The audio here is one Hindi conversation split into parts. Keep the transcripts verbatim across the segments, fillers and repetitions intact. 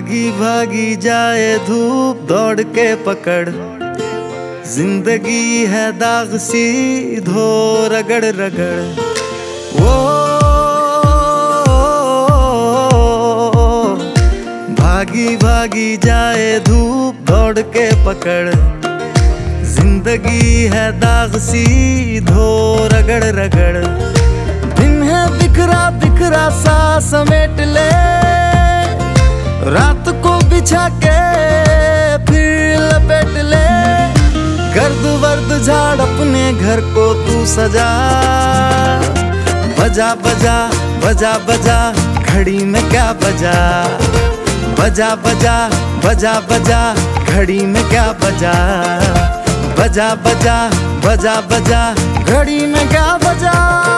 भागी भागी जाए धूप दौड़ के पकड़, जिंदगी है दाग सी धो रगड़ रगड़। वो भागी भागी जाए धूप दौड़ के पकड़, जिंदगी है दाग सी धो रगड़ रगड़। दिन है बिखरा बिखरा सा समेट ले, रात को बिछा के फिर लपेट ले। गर्द वर्द झाड़ अपने घर को तू सजा, बजा बजा बजा बजा घड़ी में क्या बजा, बजा बजा बजा बजा घड़ी में क्या बजा, बजा बजा बजा बजा घड़ी में क्या बजा।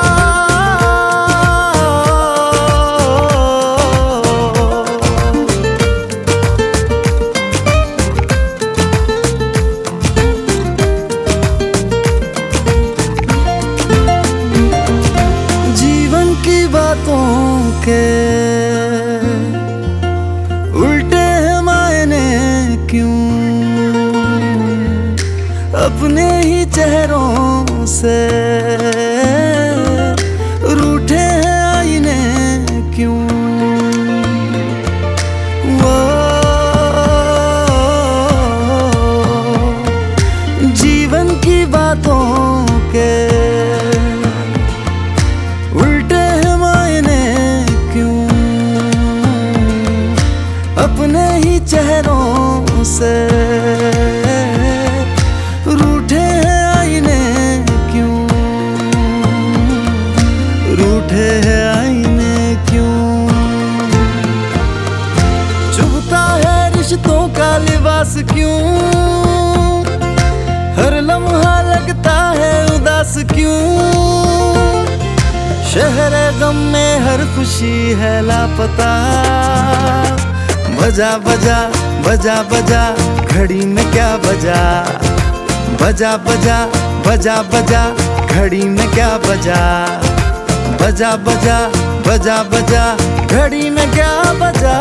बातों के उल्टे हैं मायने क्यों, अपने ही चेहरों से रूठे हैं आईने क्यों। वो जीवन की बातों के अपने ही चेहरों से रूठे हैं आईने क्यों, रूठे हैं आईने क्यों। चुभता है रिश्तों का लिबास क्यों, हर लम्हा लगता है उदास क्यों। शहर गम में हर खुशी है लापता, बजा बजा बजा बजा घड़ी में क्या बजा, बजा बजा बजा बजा घड़ी में क्या बजा, बजा बजा बजा बजा घड़ी में क्या बजा।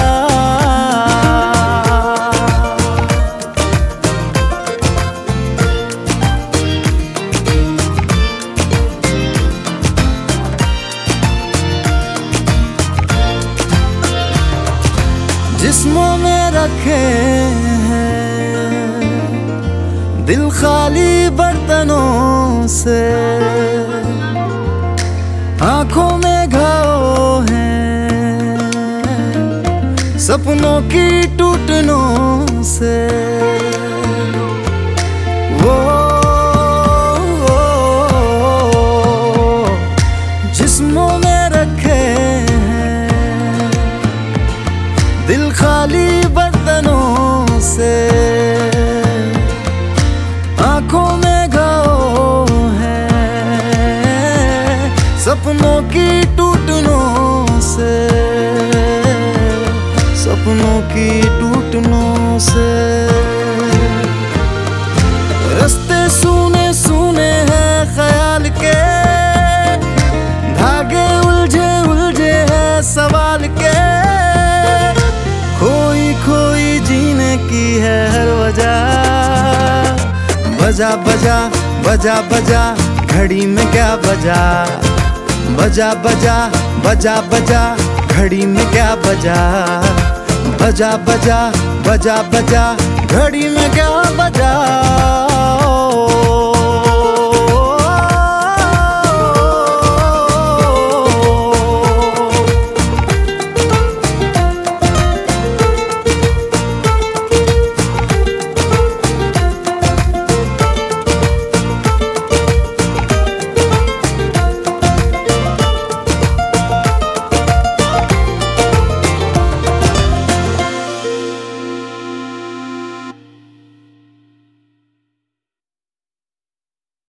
जिस्मों में रखे हैं दिल खाली बर्तनों से, आंखों में घाव हैं सपनों की टूटनों से। वो जिस्मों में रखे दिल खाली बर्तनों से, आंखों में घाव हैं सपनों की टूटनों से, सपनों की टूटनों से। रास्ते सूने सूने हैं ख्याल के, धागे उलझे उलझे हैं सवाल के। खोई खोई जीने की है हर वजह, बजा बजा बजा बजा घड़ी में क्या बजा, बजा बजा बजा बजा घड़ी में क्या बजा, बजा बजा बजा बजा घड़ी में क्या बजा।